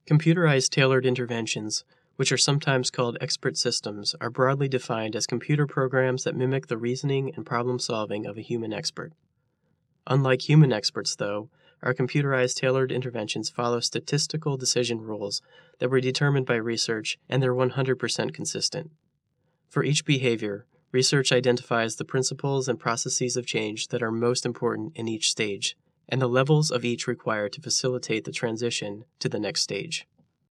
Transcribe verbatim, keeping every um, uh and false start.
Computerized tailored interventions, which are sometimes called expert systems, are broadly defined as computer programs that mimic the reasoning and problem-solving of a human expert. Unlike human experts, though, our computerized tailored interventions follow statistical decision rules that were determined by research, and they're one hundred percent consistent. For each behavior, research identifies the principles and processes of change that are most important in each stage, and the levels of each required to facilitate the transition to the next stage.